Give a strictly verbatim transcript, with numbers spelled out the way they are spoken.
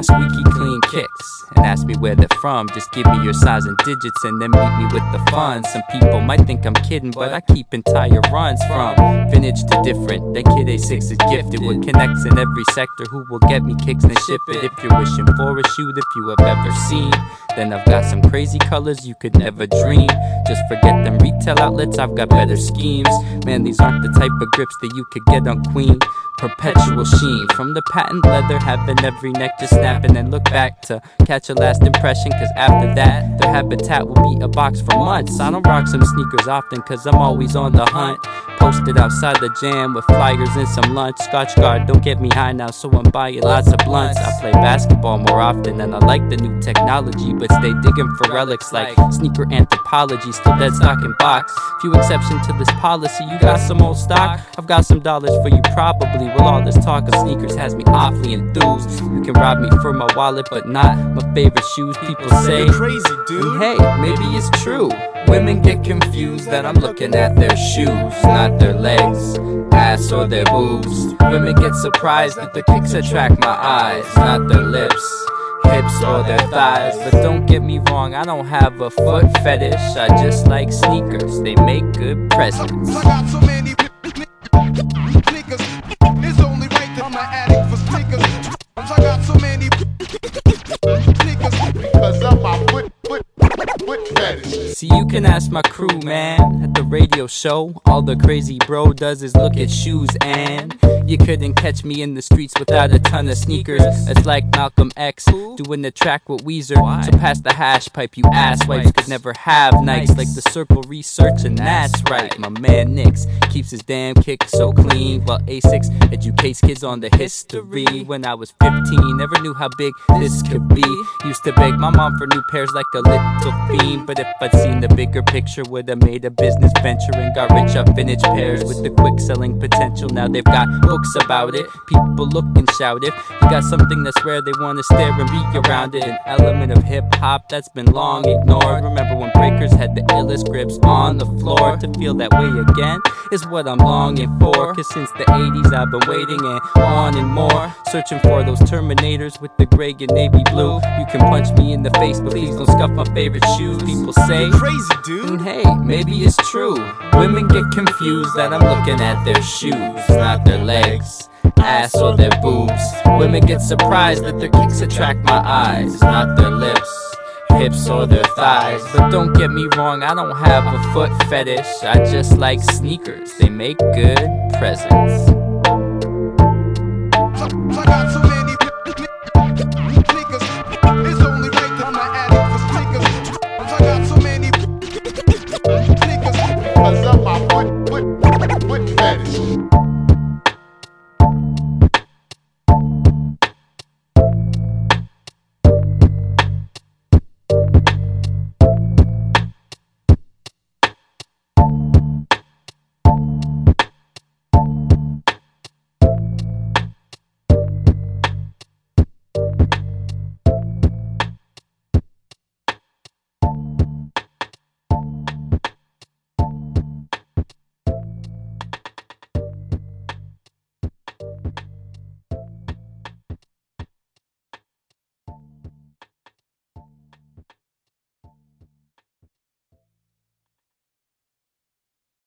squeaky clean kicks and ask me where they're from. Just give me your size and digits and then meet me with the fun. Some people might think I'm kidding, but I keep entire runs from vintage to different. That kid A six is gifted with connects in every sector who will get me kicks and ship it. If you're wishing for a shoe that you have ever seen, then I've got some crazy colors you could never dream. Just forget them retail outlets, I've got better schemes. Man, these aren't the type of grips that you could get on Queen. Perpetual sheen from the patent leather, having every neck just snap and then look back to catch a last impression. Cause after that, their habitat will be a box for months. I don't rock some sneakers often cause I'm always on the hunt. Posted outside the jam with flyers and some lunch. Scotch guard, don't get me high now, so I'm buying lots of blunts. I play basketball more often and I like the new technology, but stay digging for relics like sneaker anthropology. Still dead stock in box. Few exceptions to this policy. You got some old stock? I've got some dollars for you probably. Well, all this talk of sneakers has me awfully enthused. You can rob me for my wallet, but not my favorite shoes. People say, you're crazy, dude. And hey, maybe it's true. Women get confused that I'm looking at their shoes, not their legs, ass, or their boobs. Women get surprised that the kicks attract my eyes, not their lips, hips, or their thighs. But don't get me wrong, I don't have a foot fetish. I just like sneakers, they make good presents. I got so many sneakers, it's only right that I'm an addict for sneakers. I got so many sneakers because of my foot, foot, foot fetish. See, you can ask my crew, man, at the radio show. All the crazy bro does is look at shoes, and you couldn't catch me in the streets without a ton of sneakers. It's like Malcolm X doing the track with Weezer. So pass the hash pipe, you asswipes could never have nights like the circle research, and that's right. My man Nix keeps his damn kick so clean, while A six educates kids on the history. When I was fifteen, never knew how big this could be. Used to beg my mom for new pairs like a little fiend, but if I'd seen the bigger picture, would've made a business venture and got rich off vintage pairs with the quick selling potential. Now they've got books about it. People look and shout if you got something that's rare, they wanna stare and be around it. An element of hip hop that's been long ignored. Remember when breakers had the illest grips on the floor? To feel that way again is what I'm longing for. Cause since the eighties I've been waiting and on and more, searching for those Terminators with the gray and navy blue. You can punch me in the face, but please don't scuff my favorite shoes. People say, you're crazy, dude. And hey, maybe it's true. Women get confused that I'm looking at their shoes, not their legs, ass, or their boobs. Women get surprised that their kicks attract my eyes, not their lips, hips, or their thighs. But don't get me wrong, I don't have a foot fetish. I just like sneakers, they make good presents. I got so many